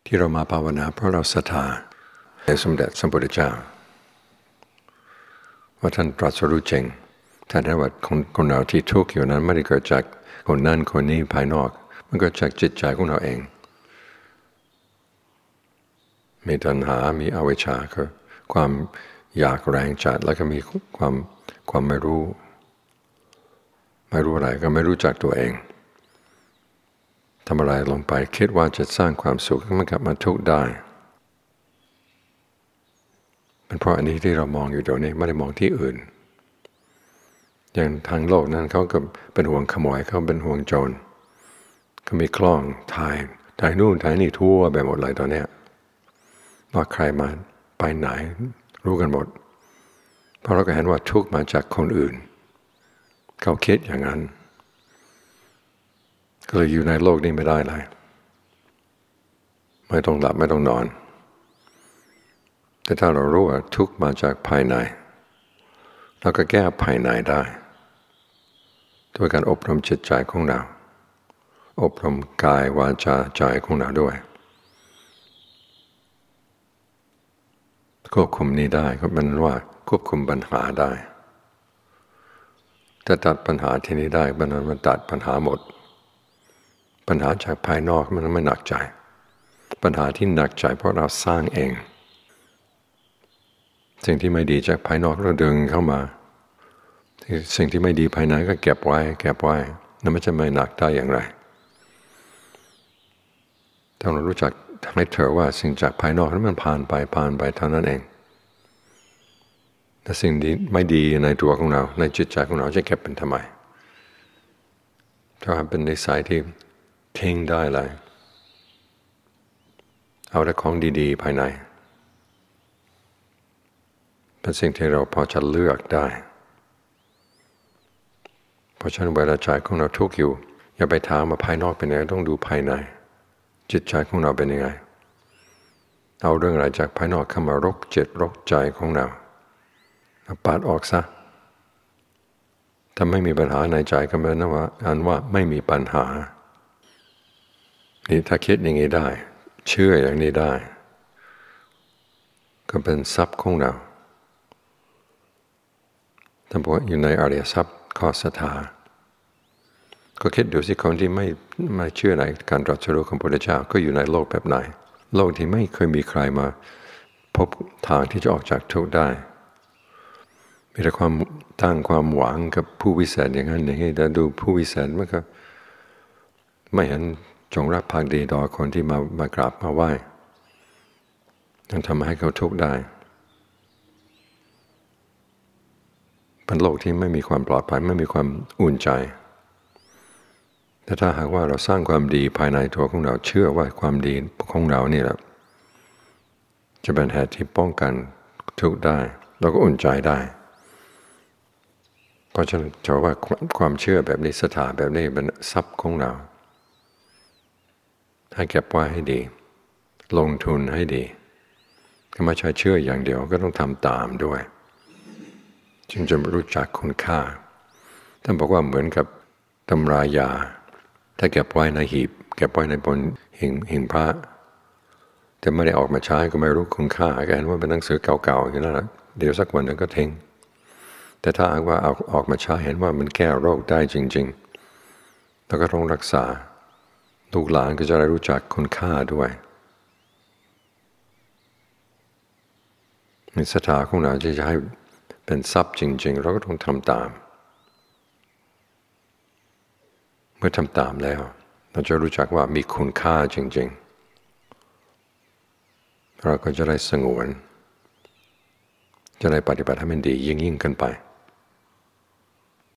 ที่เรามาภาวนาเพราะเราศรัทธาในสมเด็จสัมพุทธเจ้าว่าท่านตรัสรู้จริงท่านได้ว่าคนเราที่ทุกข์อยู่นั้นไม่ได้เกิดจากคนนั้นคนนี้ภายนอกมันเกิดจากจิตใจของเราเองมีตัณหามีอวิชชาคือความอยากแรงจัดแล้วก็มีความไม่รู้อะไรก็ไม่รู้จักตัวเองทำอะไรลงไปคิดว่าจะสร้างความสุขมันกลับมาทุกข์ได้เป็นเพราะอันนี้ที่เรามองอยู่เดี๋ยวนี้ไม่ได้มองที่อื่นอย่างทางโลกนั้นเขาก็เป็นห่วงขโมยเขาเป็นห่วงโจรก็มีกล้องถ่ายนู่นถ่ายนี่ทั่วไปหมดเลยตอนนี้ว่าใครมาไปไหนรู้กันหมดเพราะเราก็เห็นว่าทุกข์มาจากคนอื่นเขาคิดอย่างนั้นก็เลยอยู่ในโลกนี้ไม่ได้เลยไม่ต้องหลับไม่ต้องนอนแต่ถ้าเรารู้ว่าทุกข์มาจากภายในเราก็แก้ภายในได้ด้วยการอบรมจิตใจของเราอบรมกายวาจาใจของเราด้วยควบคุมนี้ได้ก็เป็นว่าควบคุมปัญหาได้ถ้าตัดปัญหาที่นี้ได้มันตัดปัญหาหมดปัญหาจากภายนอกมันไม่หนักใจปัญหาที่หนักใจเพราะเราสร้างเองสิ่งที่ไม่ดีจากภายนอกเราดึงเข้ามาสิ่งที่ไม่ดีภายในก็เก็บไว้นั่นมันจะไม่หนักได้อย่างไรถ้าเรารู้จักให้เธอว่าสิ่งจากภายนอกนั้นมันผ่านไปเท่านั้นเองแต่สิ่งที่ไม่ดีในตัวของเราในจิตใจของเราจะเก็บเป็นทำไมถ้าเป็นนิสัยที่ทิ้งได้เลยเอาแต่ของดีๆภายในเป็นสิ่งที่เราพอจะเลือกได้เพราะฉะนั้นเวลาใจของเราทุกข์อยู่อย่าไปถามว่าภายนอกเป็นยังไงต้องดูภายในจิตใจของเราเป็นยังไงเอาเรื่องอะไรจากภายนอกเข้ามารกจิตรกใจของเราปัดออกซะถ้าไม่มีปัญหาในใจก็แปลว่าไม่มีปัญหานี่ถ้าคิดอย่างนี้ได้เชื่ออย่างนี้ได้ก็เป็นทรัพย์ของเราท่านบอกว่าอยู่ในอริยทรัพย์ข้อศรัทธาก็คิดดูสิคนที่ไม่เชื่อในการตรัสรู้ของพระพุทธเจ้าก็อยู่ในโลกแบบไหนโลกที่ไม่เคยมีใครมาพบทางที่จะออกจากทุกข์ได้มีแต่ความตั้งความหวังกับผู้วิเศษอย่างนั้นอย่างนี้แต่ดูผู้วิเศษมันก็ไม่เห็นจงรักภักดีต่อคนที่มากราบมาไหว้ยังทำให้เขาทุกข์ได้เป็นโลกที่ไม่มีความปลอดภัยไม่มีความอุ่นใจแต่ถ้าหากว่าเราสร้างความดีภายในตัวของเราเชื่อว่าความดีของเรานี่แหละจะเป็นเหตุที่ป้องกันทุกข์ได้เราก็อุ่นใจได้เพราะฉะนั้นจะว่าความเชื่อแบบนี้ศรัทธาแบบนี้เป็นทรัพย์ของเราให้เก็บไว้ให้ดีลงทุนให้ดีก็ไม่ใช่เชื่ออย่างเดียวก็ต้องทำตามด้วยจึงจะรู้จักคุณค่าท่านบอกว่าเหมือนกับตำรายาถ้าเก็บไว้ในหีบเก็บไว้ในบนหิ้งพระแต่ไม่ได้ออกมาใช้ก็ไม่รู้คุณค่าก็เห็นว่าเป็นหนังสือเก่าๆอย่างนั้นแหละเดี๋ยวสักวันนึงก็ทิ้งแต่ถ้าหากว่าเอาออกมาใช้เห็นว่ามันแก้โรคได้จริงๆแล้วก็ต้องรักษาลูกหลานก็จะได้รู้จักคุณค่าด้วยในศรัทธาของเราจะให้เป็นทรัพย์จริงๆเราก็ต้องทำตามเมื่อทำตามแล้วเราจะรู้จักว่ามีคุณค่าจริงๆเราก็จะได้สงวนจะได้ปฏิบัติให้มันดียิ่งขึ้นไป